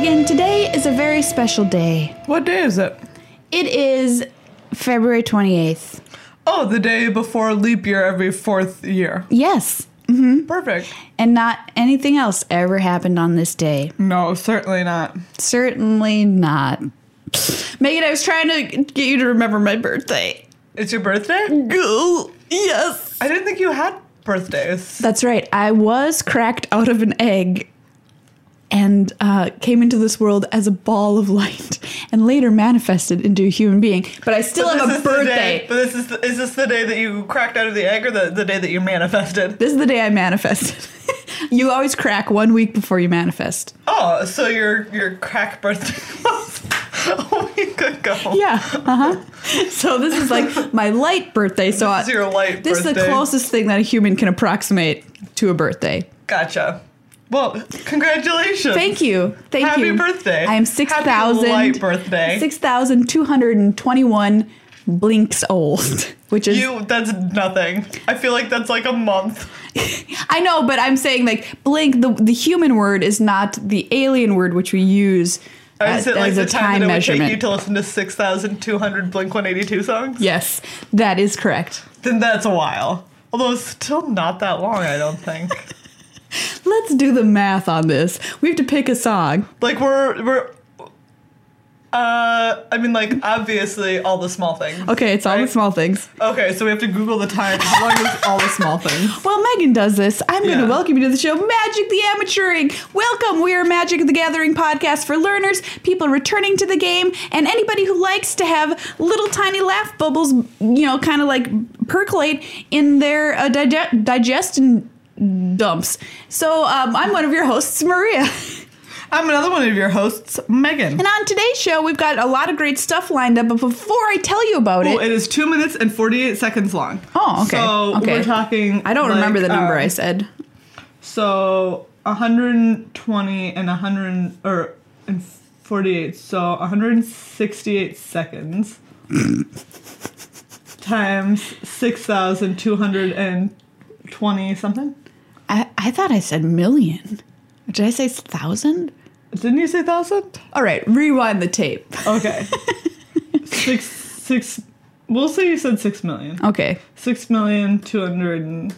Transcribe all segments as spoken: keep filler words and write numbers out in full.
Megan, today is a very special day. What day is it? It is February twenty-eighth. Oh, the day before leap year every fourth year. Yes. Mm-hmm. Perfect. And not anything else ever happened on this day. No, certainly not. Certainly not. Megan, I was trying to get you to remember my birthday. It's your birthday? Go. Yes. I didn't think you had birthdays. That's right. I was cracked out of an egg and uh, came into this world as a ball of light and later manifested into a human being. But I still But have this a is the birthday. day- but this is the, is this the day that you cracked out of the egg or the, the day that you manifested? This is the day I manifested. You always crack one week before you manifest. Oh, so your your crack birthday was a week ago. Yeah. Uh-huh. So this is like my light birthday. So This is your light I, this birthday. is the closest thing that a human can approximate to a birthday. Gotcha. Well, congratulations. Thank you. Thank Happy you. birthday. I am six Happy thousand light birthday. six thousand two hundred twenty-one blinks old, which is You, that's nothing. I feel like that's like a month. I know, but I'm saying like blink. The the human word is not the alien word which we use as, Is it like as the a time, time that it would measurement. take you to listen to six thousand two hundred Blink one eighty-two songs? Yes, that is correct. Then that's a while. Although it's still not that long, I don't think. Let's do the math on this. We have to pick a song. Like we're we're uh I mean like obviously all the small things. Okay, it's all the right? small things. Okay, so we have to Google the time. How long is all the small things? Well, Megan does this. I'm going to Yeah. welcome you to the show, Magic the Amateuring. Welcome. We are Magic the Gathering podcast for learners, people returning to the game, and anybody who likes to have little tiny laugh bubbles, you know, kind of like percolate in their uh, dige- digestion dumps. So um, I'm one of your hosts, Maria. I'm another one of your hosts, Megan. And on today's show, we've got a lot of great stuff lined up. But before I tell you about Oh, it, it is two minutes and forty-eight seconds long. Oh, okay. So Okay. we're talking. I don't like, remember the number um, I said. So one hundred twenty and one hundred or and forty-eight. So one hundred sixty-eight seconds times six thousand two hundred twenty something. I, I thought I said million. Did I say thousand? Didn't you say thousand? All right, rewind the tape. Okay. six six. We'll say you said six million. Okay. Six million two hundred. And,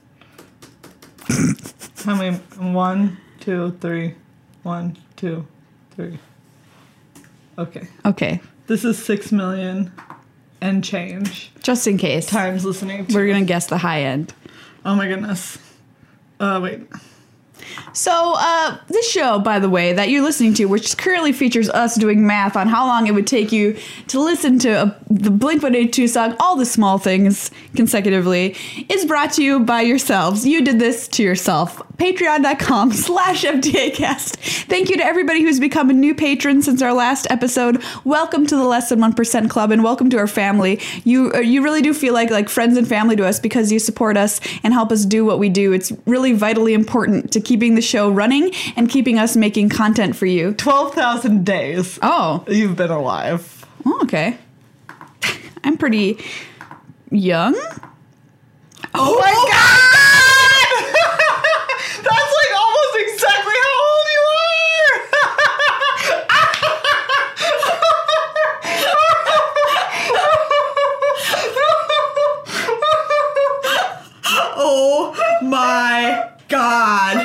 how many? One, two, three. One, two, three. Okay. Okay. This is six million and change Just in case. times listening to. We're going to guess the high end. Oh my goodness. Uh, wait. So, uh, this show, by the way, that you're listening to, which currently features us doing math on how long it would take you to listen to a, the Blink one eighty-two song, All the Small Things, consecutively, is brought to you by yourselves. You did this to yourself. Patreon.com slash FDAcast. Thank you to everybody who's become a new patron since our last episode. Welcome to the Less Than one percent Club, and welcome to our family. You uh, you really do feel like, like friends and family to us because you support us and help us do what we do. It's really vitally important to keeping the show running and keeping us making content for you. twelve thousand days. Oh, You've been alive. oh okay. I'm pretty young. Oh my god! That's like almost exactly how old you are! Oh my god!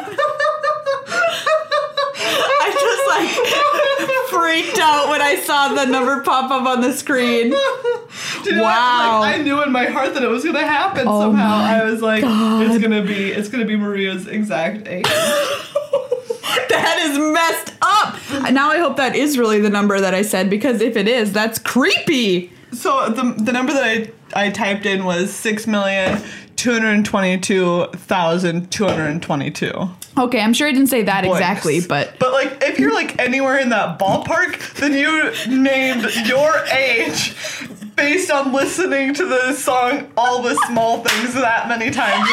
I just like freaked out when I saw the number pop up on the screen. Do you know Wow. what? Like, I knew in my heart that it was gonna happen Oh somehow. my I was like, God. it's gonna be it's gonna be Maria's exact age. That is messed up. Now I hope that is really the number that I said, because if it is, that's creepy. So the the number that I I typed in was six million two hundred twenty-two thousand two hundred twenty-two. Okay, I'm sure I didn't say that Blinks. exactly, but But like if you're like anywhere in that ballpark, then you named your age based on listening to the song All the Small Things that many times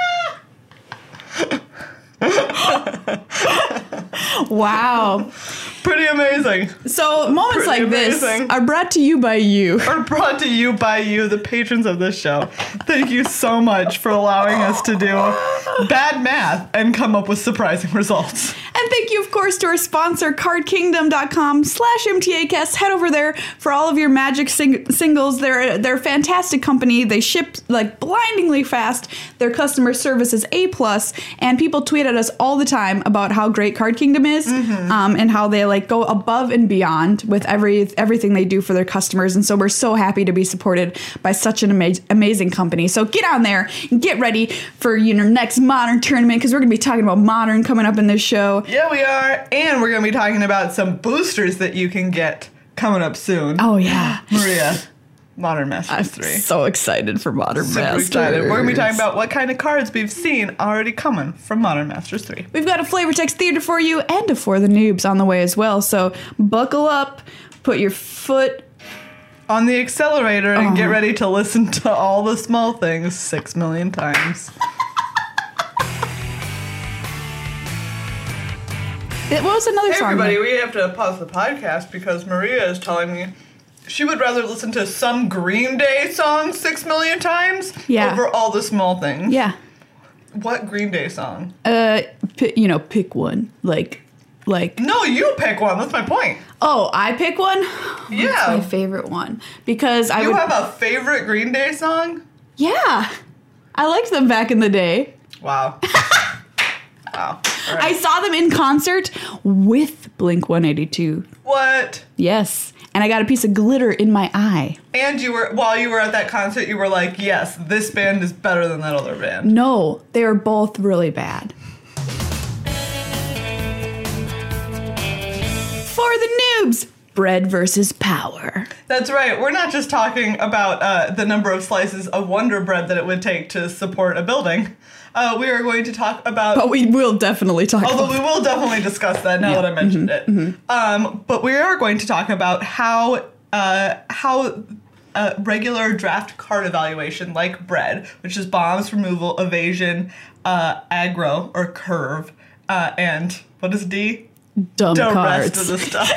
in a row. wow. Pretty amazing. So moments Pretty like this amazing. are brought to you by you. Are brought to you by you, the patrons of this show. Thank you so much for allowing us to do bad math and come up with surprising results. And thank you, of course, to our sponsor, cardkingdom.com slash MTAcast. Head over there for all of your Magic sing- singles. They're, they're a fantastic company. They ship like blindingly fast. Their customer service is A plus, and people tweet at us all the time about how great Card Kingdom is, mm-hmm. um, and how they like go above and beyond with every everything they do for their customers. And so we're so happy to be supported by such an ama- amazing company. So get on there and get ready for your next Modern tournament, because we're going to be talking about Modern coming up in this show. Yeah, we are. And we're going to be talking about some boosters that you can get coming up soon. Oh, yeah. Maria, Modern Masters I'm three. so excited for Modern Super Masters. excited. We're going to be talking about what kind of cards we've seen already coming from Modern Masters three. We've got a Flavor Text Theater for you and a For the Noobs on the way as well. So buckle up, put your foot on the accelerator and uh-huh. get ready to listen to all the small things six million times. It was another Hey song. everybody, that- we have to pause the podcast because Maria is telling me she would rather listen to some Green Day song six million times Yeah. over all the small things. Yeah. What Green Day song? Uh, pi- you know, pick one. Like, like. No, you pick one. That's my point. Oh, I pick one? Yeah. What's my favorite one? Because I You would. have a favorite Green Day song? Yeah. I liked them back in the day. Wow. Wow. All right. I saw them in concert with Blink one eighty-two. What? Yes. And I got a piece of glitter in my eye. And you were, while you were at that concert, you were like, yes, this band is better than that other band. No, they are both really bad. For the noobs, bread versus power. That's right. We're not just talking about uh, the number of slices of Wonder Bread that it would take to support a building. Uh, we are going to talk about... But we will definitely talk Although about we will definitely discuss that now Yeah. that I mentioned Mm-hmm. it. Mm-hmm. Um, but we are going to talk about how uh, how uh, regular draft card evaluation, like bread, which is bombs, removal, evasion, uh, aggro, or curve, uh, and what is D? dumb The cards. rest of the stuff.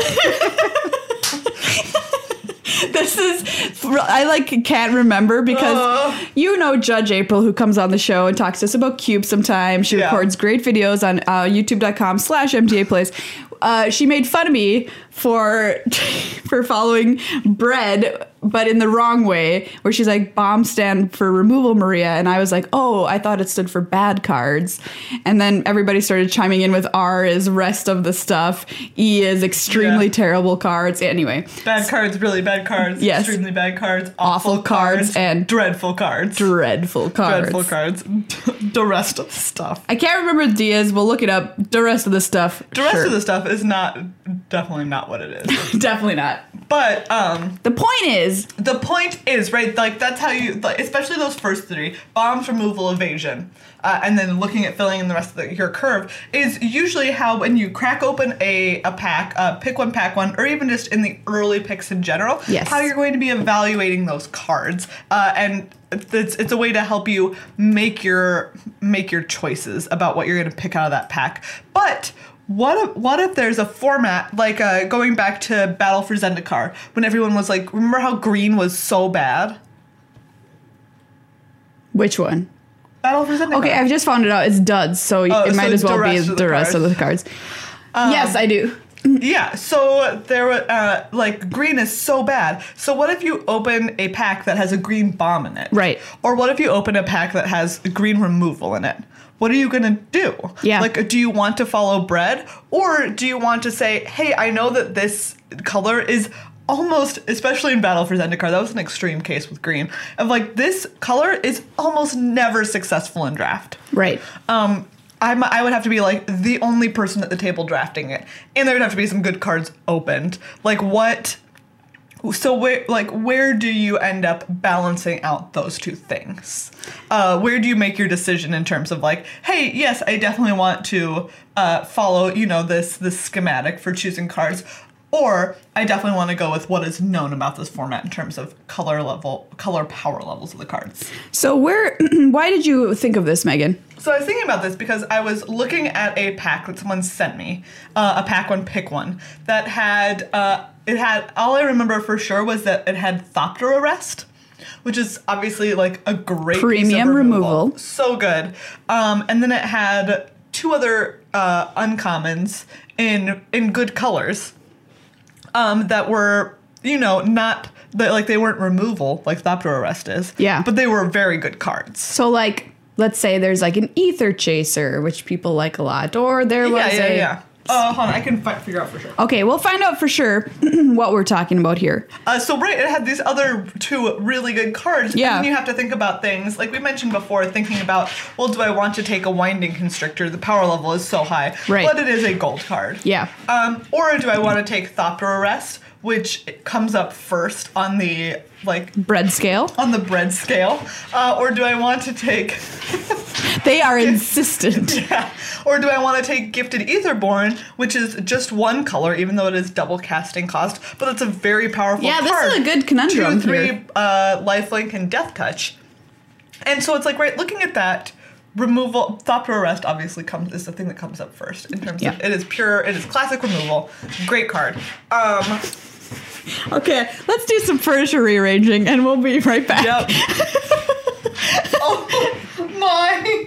This is, I like can't remember because Uh. you know Judge April, who comes on the show and talks to us about Cube sometimes. She Yeah. records great videos on uh, youtube.com slash MTA Plays. Uh, she made fun of me for for following bread, but in the wrong way, where she's like, bomb stand for removal, Maria. And I was like, oh, I thought it stood for bad cards. And then everybody started chiming in with R is rest of the stuff. E is extremely Yeah. terrible cards. Anyway. Bad cards, really bad cards, Yes. extremely bad cards, Awful awful, cards, and dreadful cards. Dreadful cards. Dreadful cards. The rest of the stuff. I can't remember the Diaz. We'll look it up. The rest of the stuff. The rest sure. of the stuff is not, definitely not what it is. Definitely not. But, um... The point is, the point is, right, like, that's how you, like, especially those first three, bombs, removal, evasion, uh, and then looking at filling in the rest of the, your curve, is usually how when you crack open a, a pack, uh, pick one, pack one, or even just in the early picks in general, Yes. how you're going to be evaluating those cards. Uh, and it's, it's a way to help you make your, make your choices about what you're going to pick out of that pack. But... What if, what if there's a format, like uh, going back to Battle for Zendikar, when everyone was like, remember how green was so bad? which one? Battle for Zendikar. Okay, I've just found it out. It's duds, so Oh, it might so as well the be rest of the the rest of the cards. yes, I do. Yeah, so there were, uh, like, green is so bad. So what if you open a pack that has a green bomb in it? Right. Or what if you open a pack that has green removal in it? What are you going to do? Yeah. Like, do you want to follow bread? Or do you want to say, hey, I know that this color is almost, especially in Battle for Zendikar, that was an extreme case with green, of like, this color is almost never successful in draft. Right. Um, I'm, I would have to be like the only person at the table drafting it, and there would have to be some good cards opened. Like what? So where, like, where do you end up balancing out those two things? Uh, where do you make your decision in terms of like, hey, yes, I definitely want to uh, follow, you know, this this schematic for choosing cards. or I definitely want to go with what is known about this format in terms of color level, color power levels of the cards. So where, why did you think of this, Megan? So I was thinking about this because I was looking at a pack that someone sent me, uh, a pack one, pick one, that had, uh, it had, all I remember for sure was that it had Thopter Arrest, which is obviously like a great premium piece of removal. removal. So good. Um, and then it had two other uh, uncommons in in good colors um, that were, you know, not, that like they weren't removal like Thopter Arrest is. Yeah. But they were very good cards. So like, let's say there's like an Ether Chaser, which people like a lot, or there was Yeah, yeah, a... yeah. Uh, hold on, I can fi- figure out for sure. Okay, we'll find out for sure what we're talking about here. Uh, so right, it had these other two really good cards. Yeah. And then you have to think about things, like we mentioned before, thinking about, well, do I want to take a Winding Constrictor? The power level is so high. Right. But it is a gold card. Yeah. Um, or do I want to take Thopter Arrest, which comes up first on the, like... Bread scale. On the bread scale. Uh, or do I want to take... They are insistent. Yeah. Or do I want to take Gifted Aetherborn, which is just one color, even though it is double casting cost, but it's a very powerful Yeah, card. this is a good conundrum Two, three, here. uh, lifelink, and Death Touch. And so it's like, right, looking at that, removal, Thopter Arrest obviously comes is the thing that comes up first in terms Yeah. of, it is pure, it is classic removal, great card. Um, Okay, let's do some furniture rearranging and we'll be right back. yep. Oh my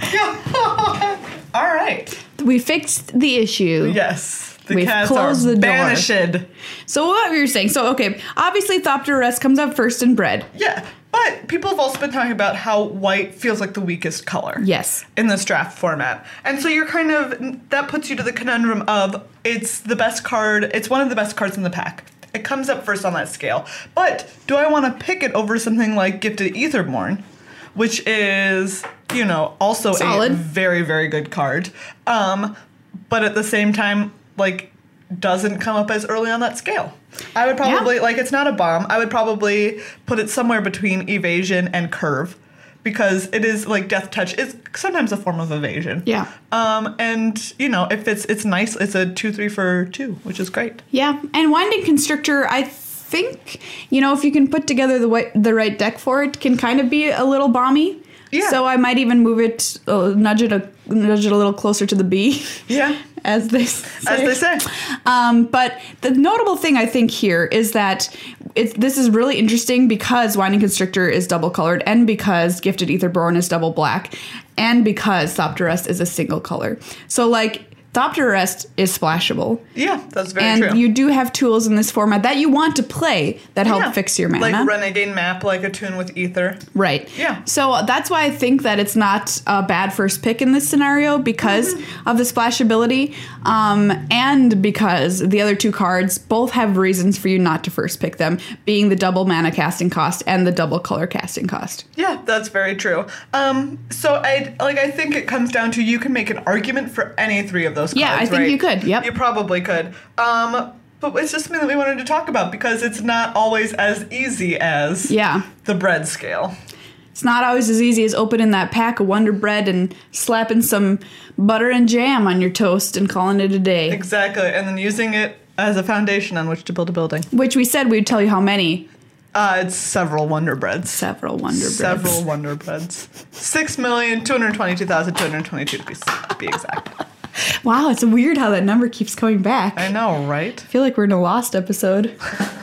god. All right. We fixed the issue. Yes. The We've cats closed are the door. banished. So what were you saying? So, okay, obviously Thopter Arrest comes up first in bread. Yeah, but people have also been talking about how white feels like the weakest color. Yes. In this draft format. And so you're kind of, that puts you to the conundrum of it's the best card, it's one of the best cards in the pack. It comes up first on that scale. But do I want to pick it over something like Gifted Aetherborn, which is, you know, also Solid. a very, very good card. Um, but at the same time, like, doesn't come up as early on that scale. I would probably, Yeah. like, it's not a bomb. I would probably put it somewhere between Evasion and Curve, because it is, like, Death Touch is sometimes a form of evasion. Yeah. Um, and, you know, if it's it's nice, it's a two, three for two, which is great. Yeah, and Winding Constrictor, I think, you know, if you can put together the wi- the right deck for it, can kind of be a little bomby. Yeah. So I might even move it, uh, nudge it a nudge it a little closer to the B. Yeah. As they say. As they say. Um, but the notable thing I think here is that it's, this is really interesting because Winding Constrictor is double colored, and because Gifted Aetherborn is double black, and because Thopter Arrest is a single color. So, like, Thopter Arrest is splashable. Yeah, that's very and true. you do have tools in this format that you want to play that help Yeah. fix your mana. Like Renegade Map, like a tune with Ether. Right. Yeah. So that's why I think that it's not a bad first pick in this scenario, because Mm-hmm. of the splashability, um, and because the other two cards both have reasons for you not to first pick them, being the double mana casting cost and the double color casting cost. Yeah, that's very true. Um, so I like I think it comes down to you can make an argument for any three of those cards. Yeah, I think right? you could, yep. You probably could. Um, but it's just something that we wanted to talk about because it's not always as easy as Yeah. the bread scale. It's not always as easy as opening that pack of Wonder Bread and slapping some butter and jam on your toast and calling it a day. Exactly, and then using it as a foundation on which to build a building. Which we said we'd tell you how many. Uh, it's several Wonder Breads. Several Wonder Breads. Several Wonder Breads. Six million two hundred twenty-two thousand two hundred twenty-two to be, to be exact. Wow, it's weird how that number keeps coming back. I know, right? I feel like we're in a Lost episode.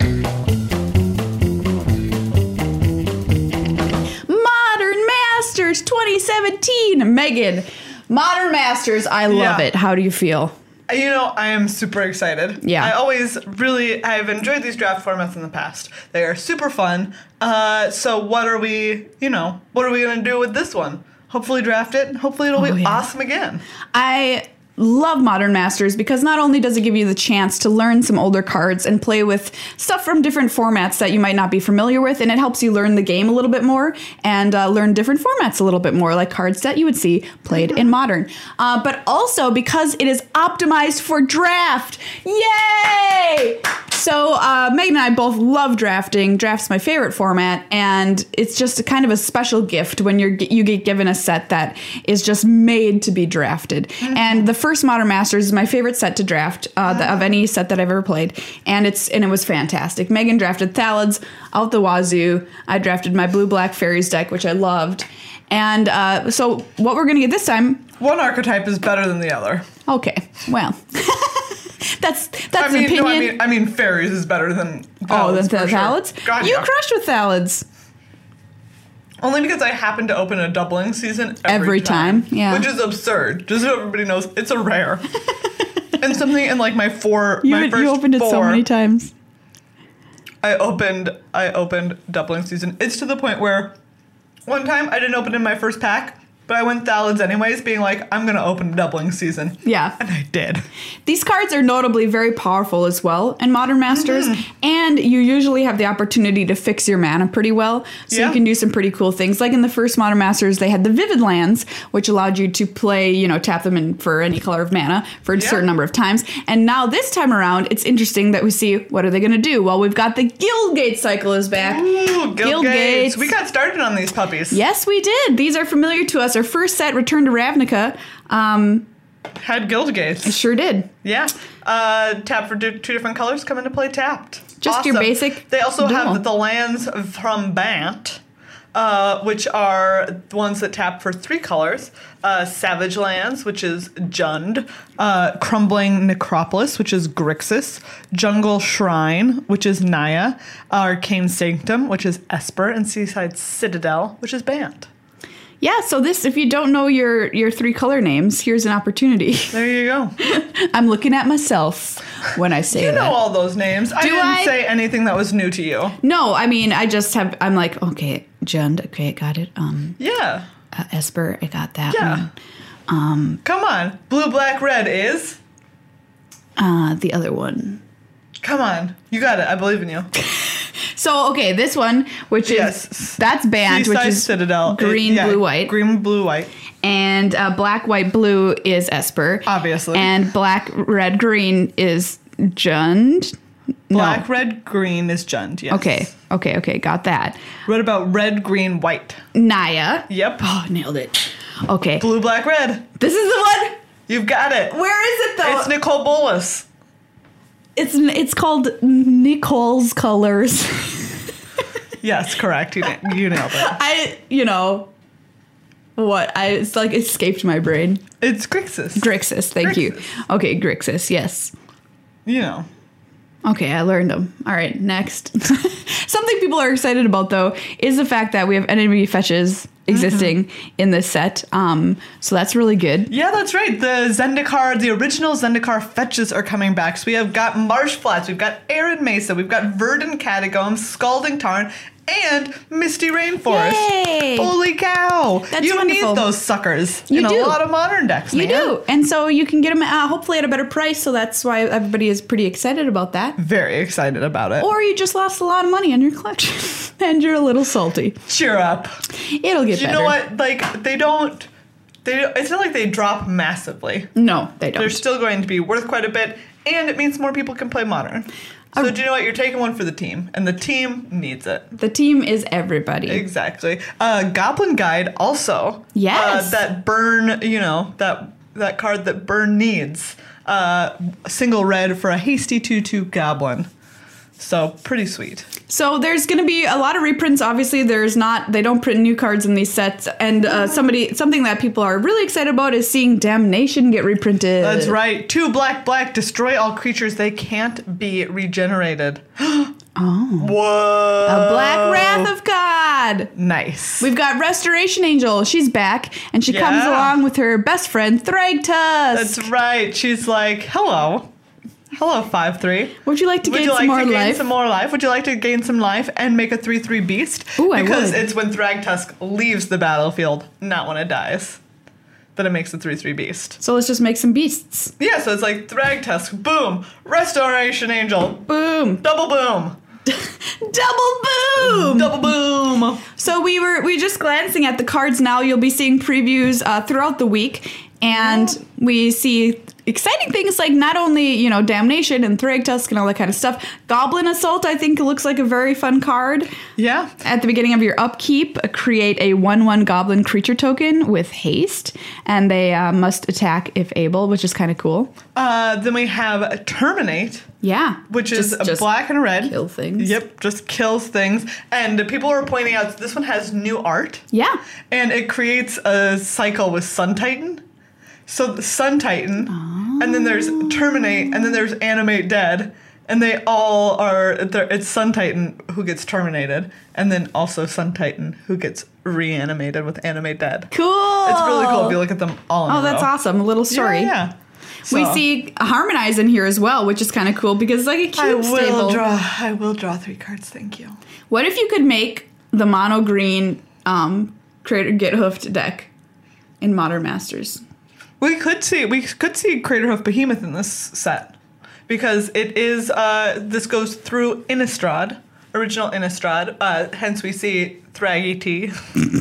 Modern Masters twenty seventeen. Megan, Modern Masters, I love Yeah. it. How do you feel? You know, I am super excited. Yeah. I always really, I've enjoyed these draft formats in the past. They are super fun. Uh, so what are we, you know, what are we going to do with this one? Hopefully draft it. Hopefully it'll Oh, be yeah. awesome again. I love Modern Masters because not only does it give you the chance to learn some older cards and play with stuff from different formats that you might not be familiar with, and it helps you learn the game a little bit more and uh, learn different formats a little bit more, like cards that you would see played in Modern. Uh, but also because it is optimized for draft. Yay! So uh, Megan and I both love drafting. Draft's my favorite format, and it's just a kind of a special gift when you're you get given a set that is just made to be drafted. And the first first Modern Masters is my favorite set to draft uh, the, of any set that I've ever played, and it's and it was fantastic. Megan drafted Thalids out the wazoo. I drafted my blue black fairies deck, which I loved, and uh, so what we're gonna get this time. One archetype is better than the other. Okay, well. That's that's I mean, an opinion. no, I mean, I mean, fairies is better than Thalids. Oh, than for th- sure. Thalids? God, You yeah. crushed with Thalids. Only because I happen to open a doubling season every, Every time, yeah. Which is absurd. Just so everybody knows, it's a rare. And something in like my four, You, my first you opened it four, so many times. I opened, I opened doubling season. It's to the point where one time I didn't open in my first pack, but I went Thalids anyways, being like, I'm gonna open doubling season. Yeah. And I did. These cards are notably very powerful as well in Modern Masters, Mm-hmm. and you usually have the opportunity to fix your mana pretty well, so Yeah. you can do some pretty cool things. Like in the first Modern Masters, they had the Vivid Lands, which allowed you to play, you know, tap them in for any color of mana for a Yeah. certain number of times. And now this time around, it's interesting that we see, what are they going to do? Well, we've got the Guildgate cycle is back. Ooh, Guild Guildgates. Gates. We got started on these puppies. Yes, we did. These are familiar to us. Our first set, Return to Ravnica, um, Had Guild Gates. sure did. Yeah. Uh, tap for two two different colors come into play tapped. Just your basic They also duel. have the lands from Bant, uh, which are the ones that tap for three colors. Uh, Savage Lands, which is Jund. Uh, Crumbling Necropolis, which is Grixis. Jungle Shrine, which is Naya. Arcane Sanctum, which is Esper. And Seaside Citadel, which is Bant. Yeah, so this, if you don't know your, your three color names, here's an opportunity. There you go. I'm looking at myself when I say You that. know all those names. I Do didn't I? say anything that was new to you. No, I mean, I just have, I'm like, okay, Jund, okay, got it. Um, Yeah. uh, Esper, I got that Yeah. one. Come on. Blue, black, red is. Uh, the other one. Come on. You got it. I believe in you. So, okay, this one, which is, Yes. that's banned, which Seaside is Citadel. green, It- yeah, blue, white. Green, blue, white. And uh, black, white, blue is Esper. Obviously. And black, red, green is Jund. Black, No. red, green is Jund. Yes. Okay, okay, okay, got that. What about red, green, white? Naya. Yep. Oh, nailed it. Okay. Blue, black, red. This is the one. You've got it. Where is it though? It's Nicole Bolas. It's it's called Nicole's Colors. Yes, correct. You, na- you nailed it. I, you know, what? I it's like escaped my brain. It's Grixis. Grixis, thank you. Grixis. Okay, Grixis, yes. You know. Okay, I learned them. All right, next. Something people are excited about though is the fact that we have enemy fetches existing Mm-hmm. in this set. Um, so that's really good. Yeah, that's right. The Zendikar, the original Zendikar fetches are coming back. So we have got Marsh Flats, we've got Arid Mesa, we've got Verdant Catacombs, Scalding Tarn, and Misty Rainforest. Yay! Holy cow! That's you wonderful. need those suckers You in do. a lot of modern decks, You man. do, and so you can get them uh, hopefully at a better price. So that's why everybody is pretty excited about that. Very excited about it. Or you just lost a lot of money on your collection and you're a little salty. Cheer up. It'll get You better. know what? Like, they don't... They, it's not like they drop massively. No, they don't. They're still going to be worth quite a bit, and it means more people can play modern. So Oh. do you know what? You're taking one for the team, and the team needs it. The team is everybody. Exactly. Uh, Goblin Guide also. Yes. Uh, that burn, you know, that that card that burn needs. Uh, single red for a hasty two two goblin. So pretty sweet. So there's going to be a lot of reprints. Obviously, there's not. They don't print new cards in these sets. And uh, somebody, something that people are really excited about is seeing Damnation get reprinted. That's right. Two black black destroy all creatures. They can't be regenerated. Oh, Whoa. a Black Wrath of God. Nice. We've got Restoration Angel. She's back, and she comes Yeah. along with her best friend Thragtusk. That's right. She's like, hello. Hello, five three. Would you like to Would gain you some like more to gain life? some more life? Would you like to gain some life and make a three three beast? Ooh, I Because would. it's when Thragtusk leaves the battlefield, not when it dies, that it makes a three three beast. So let's just make some beasts. Yeah, so it's like Thragtusk, boom, Restoration Angel, Boom. double boom, Double boom. double boom. So we were we just glancing at the cards now. You'll be seeing previews uh, throughout the week, and we see exciting things like not only, you know, Damnation and Thragtusk and all that kind of stuff. Goblin Assault, I think, looks like a very fun card. Yeah. At the beginning of your upkeep, uh, create a one one goblin creature token with haste, and they uh, must attack if able, which is kind of cool. Uh, then we have Terminate. Yeah. Which is Just- just black and red. kill things. Yep, just kills things. And people are pointing out this one has new art. Yeah. And it creates a cycle with Sun Titan. So the Sun Titan, and then there's Terminate, and then there's Animate Dead. And they all are, it's Sun Titan who gets terminated, and then also Sun Titan who gets reanimated with Animate Dead. Cool. It's really cool if you look at them all in Oh, a that's row. awesome. A little story. Yeah, yeah. We So, see Harmonize in here as well, which is kind of cool because it's like a cube I will staple. draw, I will draw three cards, thank you. What if you could make the mono green um, Crater Get Hoofed deck in Modern Masters? We could see we could see Craterhoof Behemoth in this set because it is uh, this goes through Innistrad, original Innistrad. Uh, hence we see Thraggy T.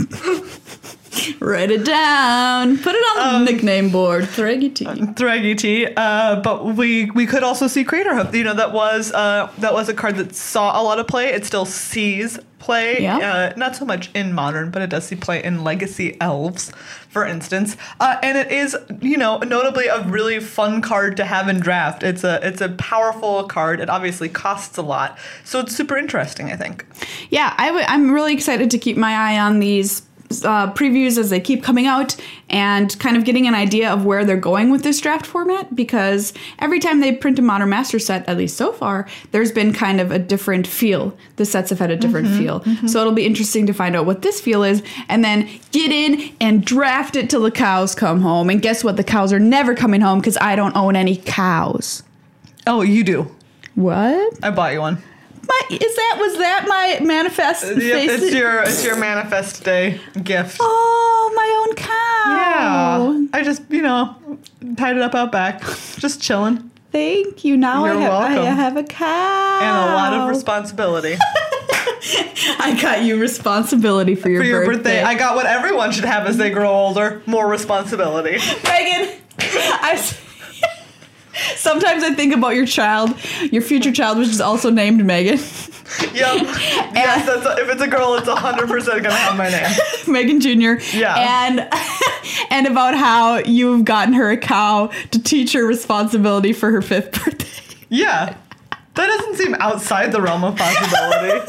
Write it down. Put it on the nickname board. Thraggy T. Thraggy T. Uh, but we we could also see Craterhoof. You know that was uh, that was a card that saw a lot of play. It still sees play. Yeah. Uh, not so much in Modern, but it does see play in Legacy Elves, for instance. Uh, and it is, you know, notably a really fun card to have in Draft. It's a it's a powerful card. It obviously costs a lot, so it's super interesting, I think. Yeah, I w- I'm really excited to keep my eye on these uh, previews as they keep coming out and kind of getting an idea of where they're going with this draft format, because every time they print a Modern Master set, at least so far, there's been kind of a different feel. The sets have had a different Mm-hmm, feel. mm-hmm. So it'll be interesting to find out what this feel is and then get in and draft it till the cows come home. And guess what? The cows are never coming home because I don't own any cows. Oh, you do. What? I bought you one. My, is that, was that my manifest Yep, face? it's your it's your manifest day gift. Oh, my own cow. Yeah, I just you know tied it up out back, just chilling, Thank you. Now You're I have, I welcome. have a cow. and a lot of responsibility I got you responsibility for your, for your birthday. birthday. I got what everyone should have as they grow older: more responsibility. Megan, I, sometimes I think about your child, your future child, which is also named Megan. Yep. Yes, that's a, if it's a girl, it's a hundred percent gonna have my name. Megan Junior Yeah. And and about how you've gotten her a cow to teach her responsibility for her fifth birthday. Yeah, that doesn't seem outside the realm of possibility.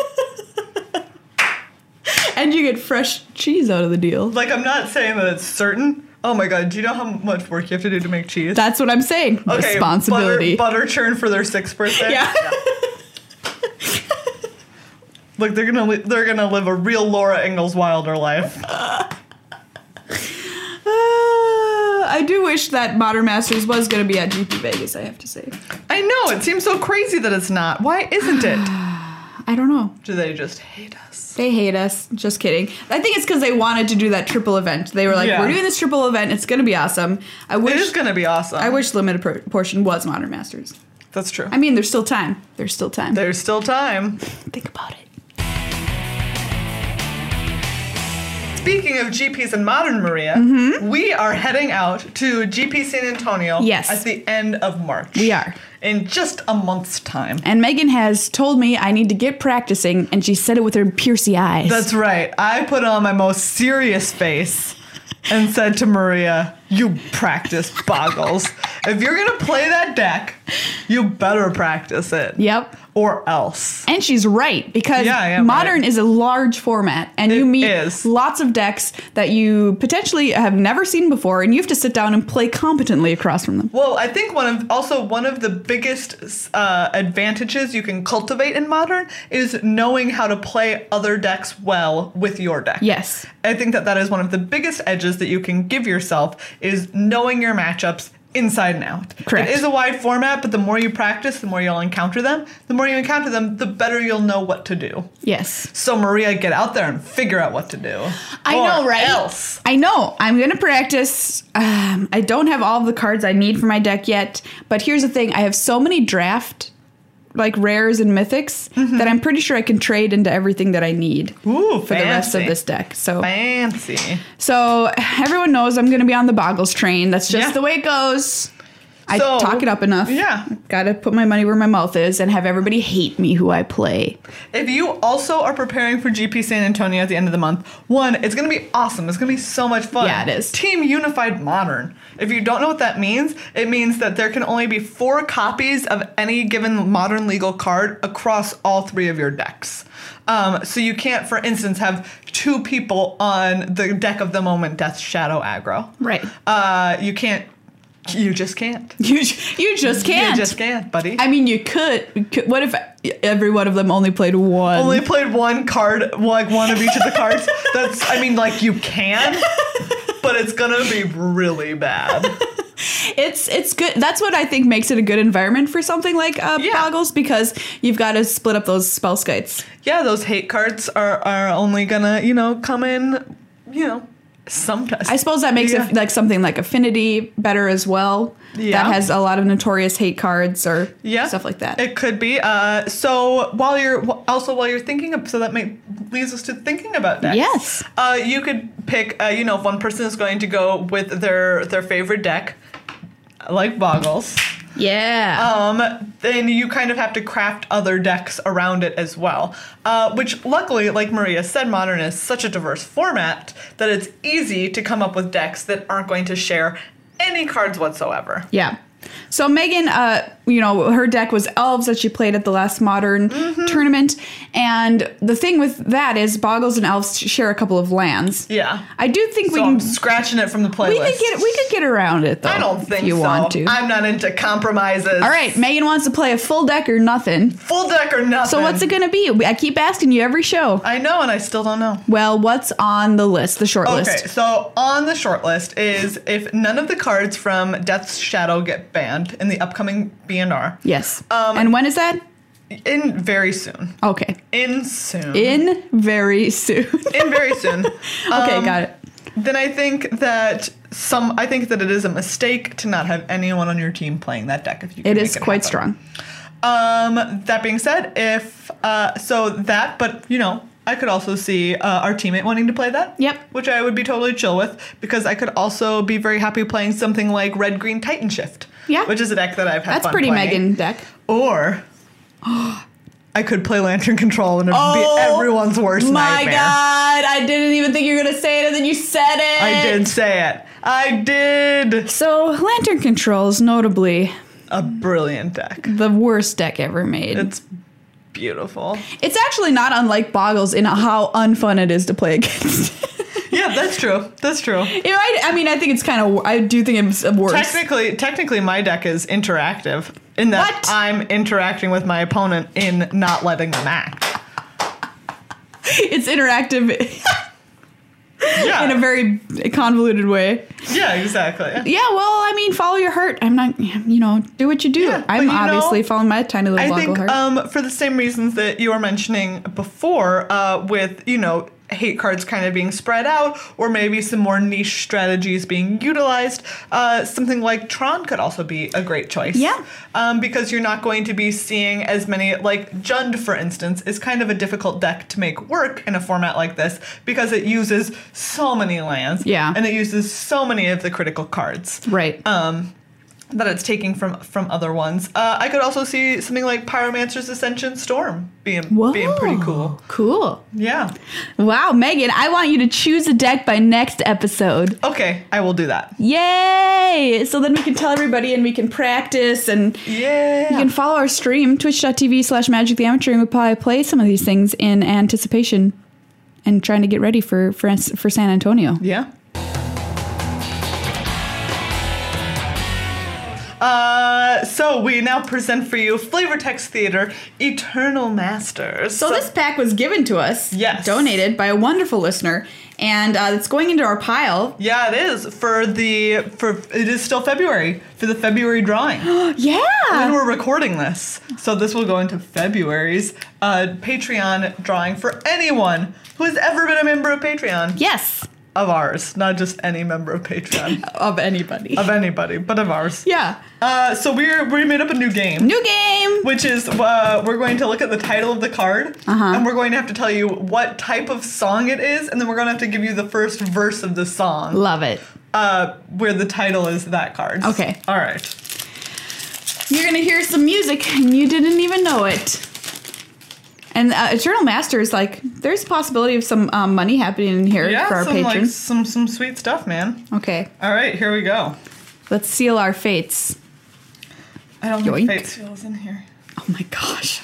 And you get fresh cheese out of the deal. Like, I'm not saying that it's certain. Oh my god, do you know how much work you have to do to make cheese? That's what I'm saying. Okay, Responsibility. Butter, butter churn for their sixth birthday. Yeah. Like they're gonna li- they're gonna live a real Laura Ingalls Wilder life. Uh, I do wish that Modern Masters was going to be at G P Vegas, I have to say. I know, it seems so crazy that it's not. Why isn't it? I don't know. Do they just hate us? They hate us. Just kidding. I think it's because they wanted to do that triple event. They were like, Yeah. we're doing this triple event. It's going to be awesome. I wish It is gonna be awesome. I wish limited per- portion was Modern Masters. That's true. I mean, there's still time. There's still time. There's still time. Think about it. Speaking of G Ps and Modern, Maria, we are heading out to G P San Antonio Yes. at the end of March. We are. In just a month's time. And Megan has told me I need to get practicing, and she said it with her piercy eyes. That's right. I put on my most serious face and said to Maria, you practice boggles. If you're going to play that deck, you better practice it. Yep. Or else. And she's right, because Yeah, I am Modern right. is a large format, and It you meet is. lots of decks that you potentially have never seen before, and you have to sit down and play competently across from them. Well, I think one of also one of the biggest uh, advantages you can cultivate in Modern is knowing how to play other decks well with your deck. Yes. I think that that is one of the biggest edges that you can give yourself is knowing your matchups inside and out. Correct. It is a wide format, but the more you practice, the more you'll encounter them. The more you encounter them, the better you'll know what to do. Yes. So Maria, get out there and figure out what to do. I Or know, right? Else. I know. I'm going to practice. Um, I don't have all of the cards I need for my deck yet, but here's the thing. I have so many draft, like, rares and mythics Mm-hmm. that I'm pretty sure I can trade into everything that I need Ooh, for the rest of fancy. this deck. So, Fancy. so everyone knows I'm going to be on the Boggles train. That's just Yeah. the way it goes. I So, talk it up enough. Yeah. Gotta put my money where my mouth is and have everybody hate me who I play. If you also are preparing for G P San Antonio at the end of the month, one, it's going to be awesome. It's going to be so much fun. Yeah, it is. Team Unified Modern. If you don't know what that means, it means that there can only be four copies of any given Modern legal card across all three of your decks. Um, so you can't, for instance, have two people on the deck of the moment Death Shadow aggro. Right. Uh, you can't. You just can't. You you just can't. You just can't, buddy. I mean, you could. could- What if every one of them only played one? Only played one card, like one of each of the cards. That's, I mean, like you can, but it's gonna be really bad. It's it's good. That's what I think makes it a good environment for something like uh, Yeah. Boggles, because you've got to split up those spell skites. Yeah, those hate cards are are only gonna, you know, come in, you know, sometimes. I suppose that makes Yeah. it like something like Affinity better as well. Yeah. That has a lot of notorious hate cards or Yeah, stuff like that. It could be. Uh, so while you're also while you're thinking of, so that may, leads us to thinking about decks. Yes. Uh, you could pick. Uh, you know, if one person is going to go with their their favorite deck, like Boggles. yeah. Um, then you kind of have to craft other decks around it as well. Uh, which luckily, like Maria said, Modern is such a diverse format that it's easy to come up with decks that aren't going to share any cards whatsoever. Yeah. So Megan, uh, you know, her deck was Elves that she played at the last Modern Mm-hmm. tournament. And the thing with that is Boggles and Elves share a couple of lands. Yeah. I do think So we I'm can scratching it from the playlist. we could get we could get around it though. I don't think if you so. want to. I'm not into compromises. All right, Megan wants to play a full deck or nothing. Full deck or nothing. So what's it going to be? I keep asking you every show. I know, and I still don't know. Well, what's on the list, the short Okay, list? so on the short list is if none of the cards from Death's Shadow get banned in the upcoming B and R. Yes. Um, and when is that? In very soon. Okay. In soon. In very soon. In very soon. Okay, Um, got it. Then I think that some. I think that it is a mistake to not have anyone on your team playing that deck. If you can It make is quite happen. strong. Um, that being said, if uh, so that, but you know, I could also see uh, our teammate wanting to play that. Yep. Which I would be totally chill with because I could also be very happy playing something like Red Green Titan Shift. Yeah. Which is a deck that I've had That's fun pretty playing. Megan deck. Or I could play Lantern Control and it would Oh, be everyone's worst My nightmare. God, I didn't even think you were going to say it, and then you said it. I did say it. I did. So, Lantern Control is notably A brilliant deck. the worst deck ever made. It's beautiful. It's actually not unlike Boggles in how unfun it is to play against. Yeah, that's true. That's true. You know, I, I mean, I think it's kind of, I do think it's worse. Technically, technically, my deck is interactive in that What? I'm interacting with my opponent in not letting them act. It's interactive Yeah, in a very convoluted way. yeah, exactly. Yeah, well, I mean, follow your heart. I'm not, you know, do what you do. Yeah, I'm but you obviously know, following my tiny little I boggle think heart. um, for the same reasons that you were mentioning before, uh, with you know hate cards kind of being spread out, or maybe some more niche strategies being utilized, uh, something like Tron could also be a great choice. Yeah. Um, because you're not going to be seeing as many, like Jund, for instance, is kind of a difficult deck to make work in a format like this because it uses so many lands. Yeah. And it uses so many of the critical cards. right. Um, that it's taking from from other ones. Uh, I could also see something like Pyromancer's Ascension Storm being Whoa. being pretty cool. Cool. Yeah. Wow, Megan, I want you to choose a deck by next episode. Okay, I will do that. Yay! So then we can tell everybody and we can practice and Yeah. you can follow our stream, twitch.tv slash magic the amateur, and we'll probably play some of these things in anticipation and trying to get ready for, for, for San Antonio. Yeah. Uh, so we now present for you Flavor Text Theater Eternal Masters. So this pack was given to us, Yes. donated by a wonderful listener, and uh, it's going into our pile. Yeah, it is for the for it is still February for the February drawing. When Yeah! we're recording this, so this will go into February's uh, Patreon drawing for anyone who has ever been a member of Patreon Yes, of ours, not just any member of Patreon of anybody. of anybody, but of ours. Yeah. Uh, so we're we made up a new game. New game! Which is, uh, we're going to look at the title of the card, Uh-huh. and we're going to have to tell you what type of song it is, and then we're going to have to give you the first verse of the song, Love it. uh, where the title is that card. Okay. All right. you're gonna hear some music and you didn't even know it. And uh, Eternal Masters, like, there's a possibility of some um, money happening in here Yeah, for our some, like, patrons. some some sweet stuff, man. Okay, All right, here we go. let's seal our fates. I don't Yoink. think Fate Seal's in here. Oh my gosh.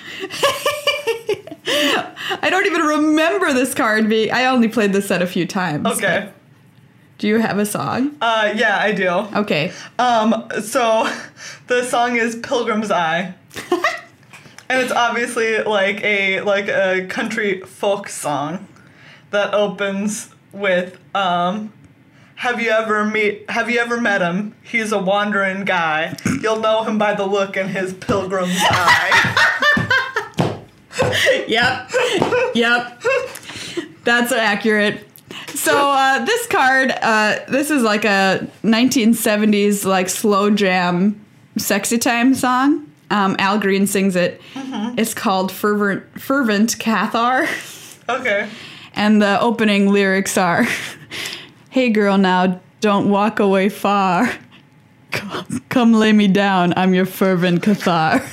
I don't even remember this card being. I only played this set a few times. Okay. but Do you have a song? Uh, yeah, I do. Okay. Um, so the song is Pilgrim's Eye. And it's obviously like a like a country folk song that opens with um have you ever meet have you ever met him? He's a wandering guy. You'll know him by the look in his pilgrim's eye. Yep. Yep. That's accurate. So uh, this card, uh, this is like a nineteen seventies like slow jam sexy time song. Um, Al Green sings it. Mm-hmm. It's called Fervent Fervent Cathar. Okay. And the opening lyrics are, "Hey girl, now don't walk away far. Come, come lay me down. I'm your fervent Cathar."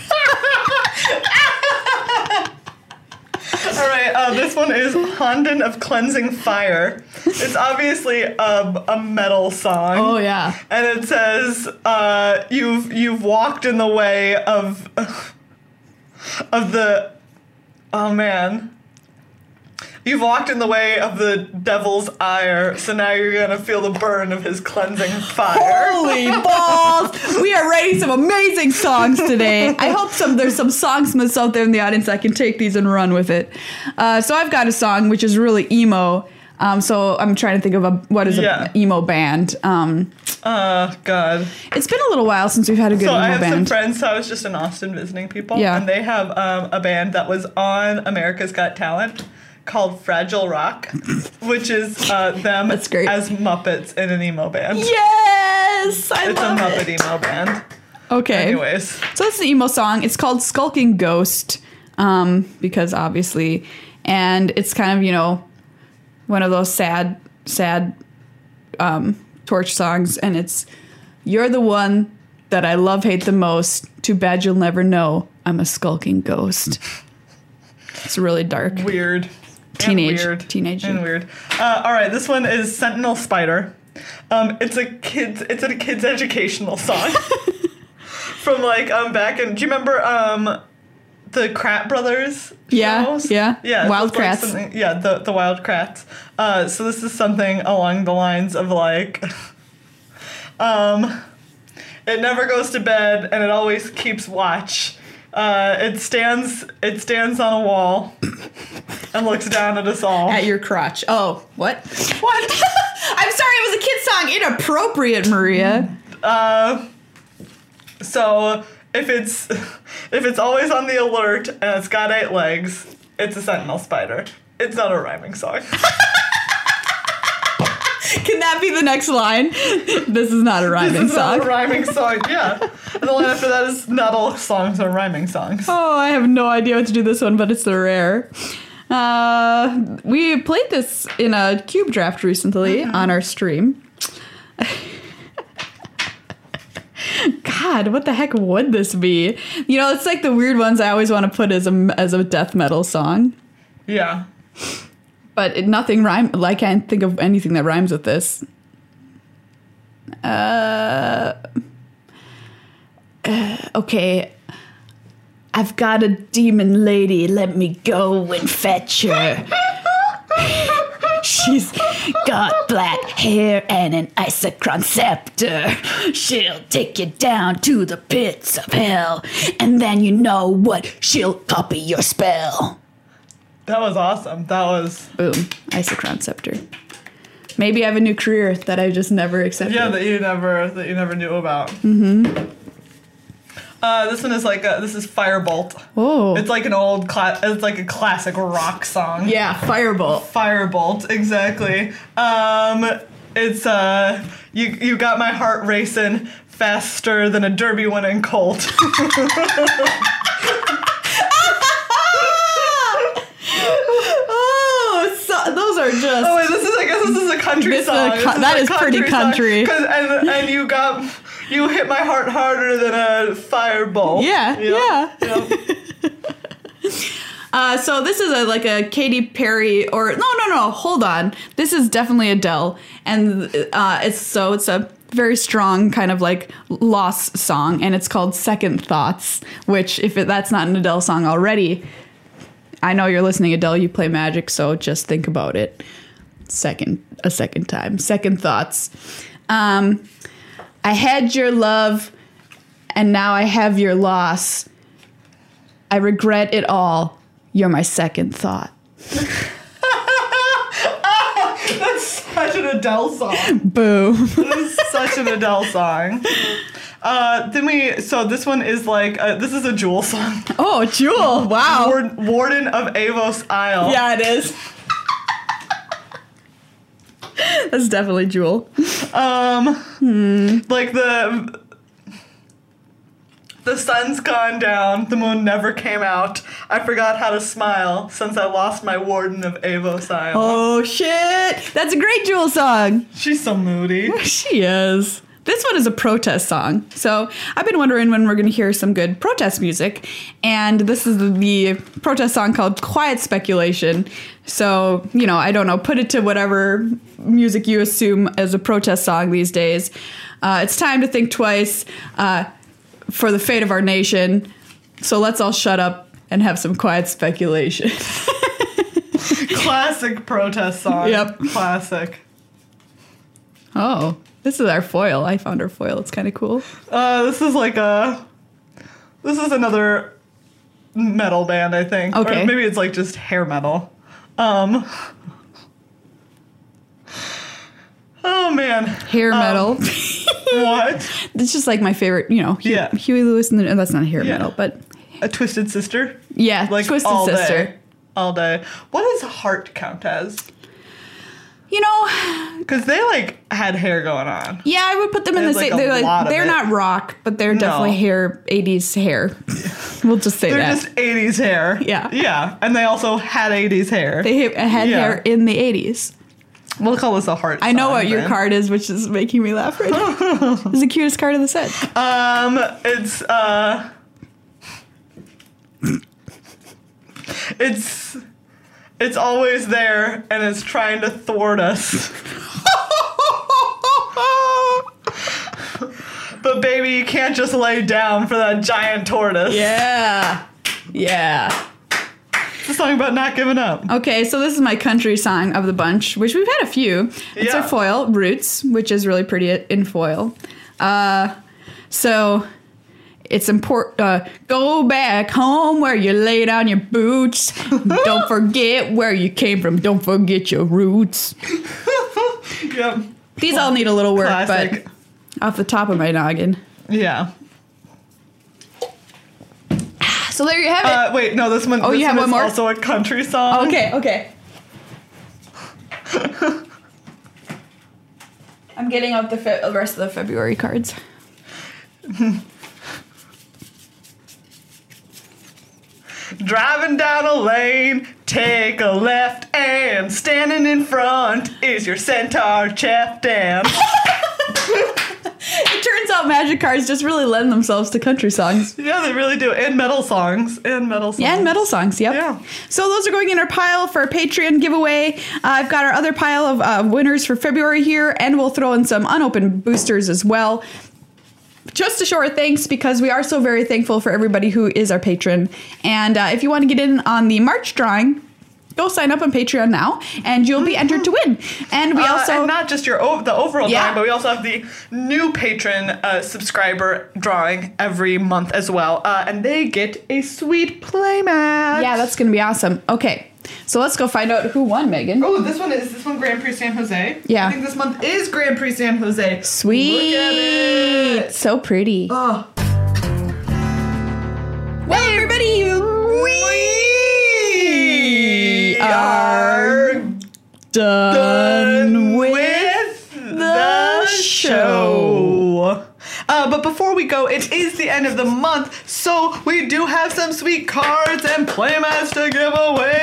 All right, uh, this one is Honden of Cleansing Fire. It's obviously a, a metal song. Oh yeah. And it says, uh, "You've you've walked in the way of of the oh man." You've walked in the way of the devil's ire, so now you're gonna feel the burn of his cleansing fire. Holy balls! We are writing some amazing songs today. I hope some there's some songsmiths out there in the audience that can take these and run with it. Uh, so I've got a song which is really emo. Um, so I'm trying to think of a what is Yeah. an emo band. Um, Oh, God. it's been a little while since we've had a good So emo I have some band. friends, so I was just in Austin visiting people, Yeah. and they have um, a band that was on America's Got Talent called Fragile Rock, which is uh, them That's great. as Muppets in an emo band. Yes, I It's a love Muppet it. emo band. Okay. Anyways. So it's an emo song. It's called Skulking Ghost, um, because obviously, and it's kind of, you know, one of those sad, sad um, torch songs. And it's, "You're the one that I love, hate the most. Too bad you'll never know. I'm a skulking ghost." It's really dark. Weird. Teenage- And weird. teenage. And weird. Uh, all right, this one is Sentinel Spider. Um, it's a kids. It's a kids educational song from like um back in. Do you remember um the Krat Brothers? Yeah, shows? yeah. yeah. Wild it's like Kratts. something- Yeah, the the Wild Kratts. Uh, so this is something along the lines of like, um, it never goes to bed and it always keeps watch. Uh, it stands. It stands on a wall and looks down at us all. At your crotch. Oh, what? What? I'm sorry, it was a kid's song. Inappropriate, Maria. Uh, so if it's if it's always on the alert and it's got eight legs, it's a sentinel spider. It's not a rhyming song. Can that be the next line? This is not a rhyming This is song. not a rhyming song. Yeah. And the line after that is not all songs are rhyming songs. Oh, I have no idea what to do this one, but it's the rare. Uh, we played this in a cube draft recently Mm-hmm. on our stream. God, what the heck would this be? You know, it's like the weird ones I always want to put as a as a death metal song, Yeah. but it, nothing rhyme. Like, I can't think of anything that rhymes with this. Uh, uh, okay. I've got a demon lady. Let me go and fetch her. She's got black hair and an isochron scepter. She'll take you down to the pits of hell, and then you know what? She'll copy your spell. That was awesome. That was Boom, isochron scepter. Maybe I have a new career that I just never accepted. yeah that you never that you never knew about. Mm-hmm. Uh, this one is like a, this is Firebolt. Oh, It's like an old cla- It's like a classic rock song. yeah, Firebolt. Firebolt, exactly. Um, it's uh, you you got my heart racing faster than a Derby winning colt. Oh, so, those are just. Oh wait, this is I guess this is a country This is a song. co- This that a is pretty song. country. 'Cause- And and you got You hit my heart harder than a fireball. Yeah, Yep, yeah. yep. Uh, so this is a, like a Katy Perry or no, no, no. Hold on. This is definitely Adele, and uh, it's so it's a very strong kind of like lost song, and it's called Second Thoughts. Which, if it, that's not an Adele song already, I know you're listening, Adele. You play Magic, so just think about it. Second, a second time. Second Thoughts. Um, I had your love, and now I have your loss. I regret it all. You're my second thought. That's such an Adele song. Boo. That is such an Adele song. Uh, then we, so this one is like, uh, this is a Jewel song. Oh, Jewel. Wow. Ward, Warden of Avos Isle. Yeah, it is. That's definitely Jewel. Um, hmm. like the... The sun's gone down, the moon never came out. I forgot how to smile since I lost my Warden of Avos Isle. Oh, shit. That's a great Jewel song. She's so moody. She is. This one is a protest song. So I've been wondering when we're going to hear some good protest music. And this is the protest song called Quiet Speculation. So, you know, I don't know, put it to whatever music you assume as a protest song these days. Uh, it's time to think twice. Uh, for the fate of our nation. So let's all shut up and have some quiet speculation. Classic protest song. Yep. Classic. Oh, this is our foil. I found our foil. It's kind of cool. Uh, this is like a... This is another metal band, I think. Okay. Or maybe it's like just hair metal. Um... Oh, man. Hair Um, metal. What? It's just like my favorite, you know, Hugh, Yeah. Huey Lewis and the, oh, that's not hair Yeah. metal, but A Twisted Sister? yeah, Like Twisted all Sister. Day. All day. What does Heart count as? You know, Because they, like, had hair going on. yeah, I would put them in They the have, same. like, a They're lot like of they're it. not rock, but they're No. definitely hair eighties hair. We'll just say They're that. just eighties hair. Yeah. Yeah. And they also had eighties hair. They ha- had Yeah. hair in the eighties. We'll call this a heart I know song, what your then. card is, which is making me laugh right now. It's the cutest card of the set. Um, it's, uh... It's... It's always there, and it's trying to thwart us. But baby, you can't just lay down for that giant tortoise. Yeah. Yeah. It's a song about not giving up. Okay, so this is my country song of the bunch, which we've had a few. It's Yeah. our foil, Roots, which is really pretty in foil. Uh, so it's important. Uh, go back home where you lay down your boots. Don't forget where you came from. Don't forget your roots. Yep. These all need a little work, Classic. but off the top of my noggin. Yeah. So there you have it. Uh, wait, no, this one. Oh, this you have one one is more? also a country song. Okay, okay. I'm getting out the, fe- the rest of the February cards. Driving down a lane, take a left, and standing in front is your centaur chef Dan. It turns out magic cards just really lend themselves to country songs. Yeah, they really do, and metal songs, and metal songs. Yeah, and metal songs, yep. Yeah. So those are going in our pile for our Patreon giveaway. Uh, I've got our other pile of uh, winners for February here, and we'll throw in some unopened boosters as well. Just to show our thanks, because we are so very thankful for everybody who is our patron. And uh, if you want to get in on the March drawing, go sign up on Patreon now, and you'll be entered to win. And we Uh, also... and not just your o- the overall Yeah. drawing, but we also have the new patron uh, subscriber drawing every month as well, uh, and they get a sweet playmat. Yeah, that's going to be awesome. Okay, so let's go find out who won, Megan. Oh, this one is this one Grand Prix San Jose. Yeah. I think this month is Grand Prix San Jose. Sweet. Look at it. So pretty. Oh. Well, everybody, We are done with the show. Uh, but before we we go, it is the end of the month, so we do have some sweet cards and playmats to give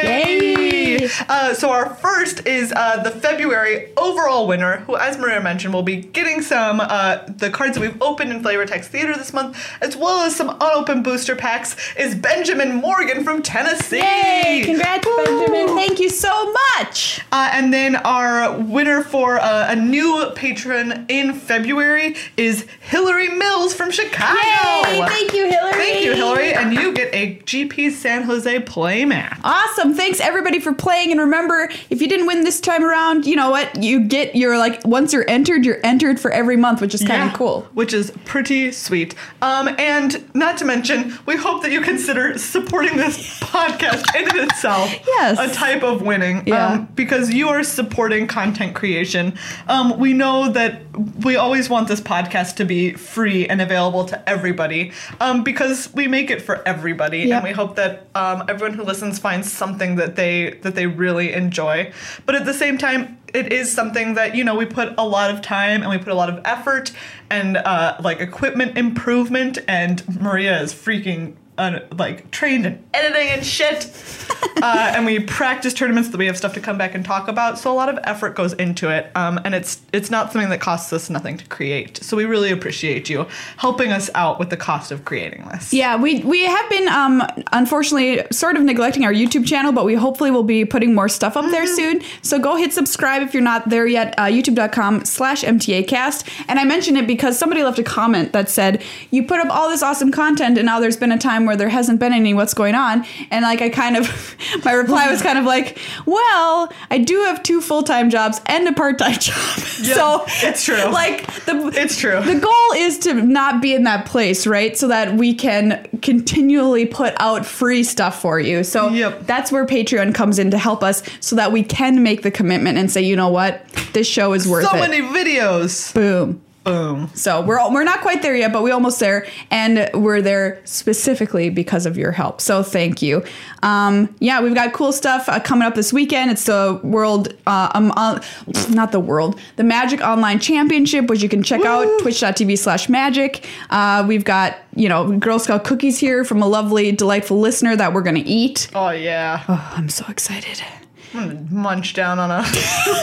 away. Yay! Uh, so our first is uh, the February overall winner, who, as Maria mentioned, will be getting some uh, the cards that we've opened in Flavor Text Theater this month, as well as some unopened booster packs, is Benjamin Morgan from Tennessee. Yay! Congrats, Woo! Benjamin. Thank you so much. Uh, and then our winner for uh, a new patron in February is Hillary Mills from Chicago. Yay! Thank you, Hillary. Thank you, Hillary. And you get a G P San Jose playmat. Awesome. Thanks, everybody, for playing. And remember, if you didn't win this time around, you know what? You get your, like, once you're entered, you're entered for every month, which is kind of yeah, cool. Which is pretty sweet. Um, and not to mention, we hope that you consider supporting this podcast in itself Yes. a type of winning. Yeah. Um, because you are supporting content creation. Um, we know that we always want this podcast to be free and available to everybody, um, because we make it for everybody, Yep. and we hope that um, everyone who listens finds something that they that they really enjoy. But at the same time, it is something that, you know, we put a lot of time and we put a lot of effort and uh, like equipment improvement, and Maria is freaking uh, like trained in editing and shit. uh, and we practice tournaments that we have stuff to come back and talk about. So a lot of effort goes into it. Um, and it's it's not something that costs us nothing to create. So we really appreciate you helping us out with the cost of creating this. Yeah, we we have been, um, unfortunately, sort of neglecting our YouTube channel, but we hopefully will be putting more stuff up there soon. So go hit subscribe if you're not there yet, uh, youtube.com slash MTAcast. And I mention it because somebody left a comment that said, you put up all this awesome content and now there's been a time where there hasn't been any, what's going on? And like I kind of, my reply was kind of like, well, I do have two full-time jobs and a part-time job. Yep, so it's true. Like the It's true. The goal is to not be in that place, right? So that we can continually put out free stuff for you. So Yep. that's where Patreon comes in to help us so that we can make the commitment and say, you know what? This show is worth so it. many videos. Boom. Boom. So we're we're not quite there yet, but we're almost there, and we're there specifically because of your help. So thank you. Um, yeah, we've got cool stuff uh, coming up this weekend. It's the World, uh, um, uh, not the World, the Magic Online Championship, which you can check Woo! out twitch.tv slash magic. Uh, we've got, you know, Girl Scout cookies here from a lovely, delightful listener that we're gonna eat. Oh yeah. Oh, I'm so excited. I'm gonna munch down on a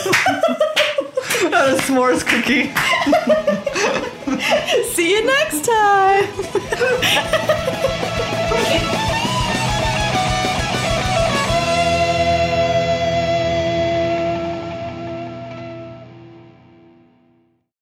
on a s'mores cookie. See you next time.